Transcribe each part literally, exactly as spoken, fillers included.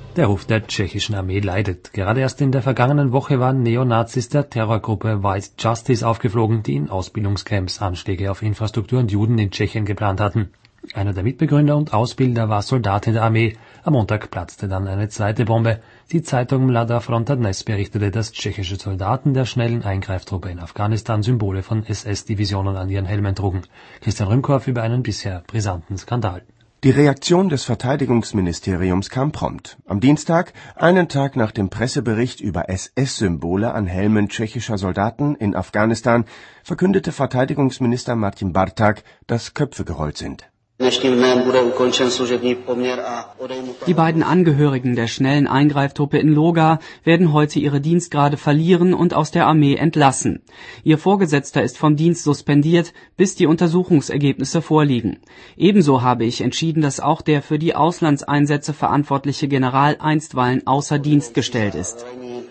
Der Ruf der tschechischen Armee leidet. Gerade erst in der vergangenen Woche waren Neonazis der Terrorgruppe White Justice aufgeflogen, die in Ausbildungscamps Anschläge auf Infrastruktur und Juden in Tschechien geplant hatten. Einer der Mitbegründer und Ausbilder war Soldat in der Armee. Am Montag platzte dann eine zweite Bombe. Die Zeitung Mladá Fronta Dnes berichtete, dass tschechische Soldaten der schnellen Eingreiftruppe in Afghanistan Symbole von S S-Divisionen an ihren Helmen trugen. Christian Rümkorff über einen bisher brisanten Skandal. Die Reaktion des Verteidigungsministeriums kam prompt. Am Dienstag, einen Tag nach dem Pressebericht über S S-Symbole an Helmen tschechischer Soldaten in Afghanistan, verkündete Verteidigungsminister Martin Barták, dass Köpfe gerollt sind. Die beiden Angehörigen der schnellen Eingreiftruppe in Loga werden heute ihre Dienstgrade verlieren und aus der Armee entlassen. Ihr Vorgesetzter ist vom Dienst suspendiert, bis die Untersuchungsergebnisse vorliegen. Ebenso habe ich entschieden, dass auch der für die Auslandseinsätze verantwortliche General einstweilen außer Dienst gestellt ist.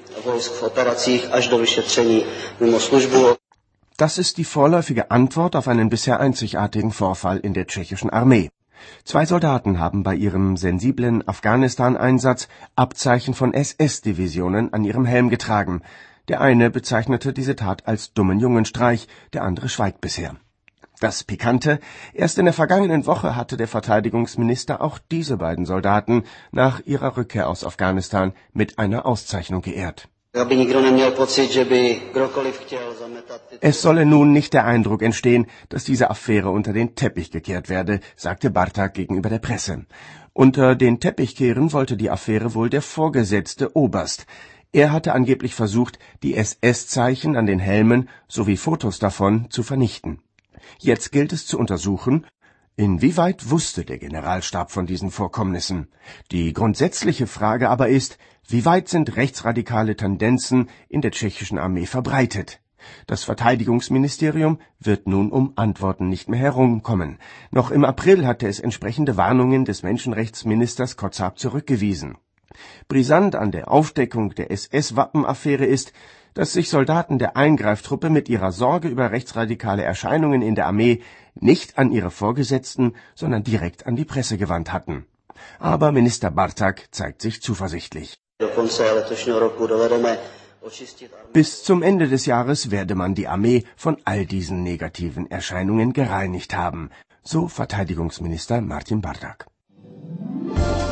Das ist die vorläufige Antwort auf einen bisher einzigartigen Vorfall in der tschechischen Armee. Zwei Soldaten haben bei ihrem sensiblen Afghanistan-Einsatz Abzeichen von S S-Divisionen an ihrem Helm getragen. Der eine bezeichnete diese Tat als dummen Jungenstreich, der andere schweigt bisher. Das Pikante: Erst in der vergangenen Woche hatte der Verteidigungsminister auch diese beiden Soldaten nach ihrer Rückkehr aus Afghanistan mit einer Auszeichnung geehrt. Es solle nun nicht der Eindruck entstehen, dass diese Affäre unter den Teppich gekehrt werde, sagte Barták gegenüber der Presse. Unter den Teppich kehren wollte die Affäre wohl der vorgesetzte Oberst. Er hatte angeblich versucht, die S S-Zeichen an den Helmen sowie Fotos davon zu vernichten. Jetzt gilt es zu untersuchen, inwieweit wusste der Generalstab von diesen Vorkommnissen. Die grundsätzliche Frage aber ist, wie weit sind rechtsradikale Tendenzen in der tschechischen Armee verbreitet? Das Verteidigungsministerium wird nun um Antworten nicht mehr herumkommen. Noch im April hatte es entsprechende Warnungen des Menschenrechtsministers Kocáb zurückgewiesen. Brisant an der Aufdeckung der S S-Wappenaffäre ist, dass sich Soldaten der Eingreiftruppe mit ihrer Sorge über rechtsradikale Erscheinungen in der Armee nicht an ihre Vorgesetzten, sondern direkt an die Presse gewandt hatten. Aber Minister Barták zeigt sich zuversichtlich. Bis zum Ende des Jahres werde man die Armee von all diesen negativen Erscheinungen gereinigt haben, so Verteidigungsminister Martin Barták.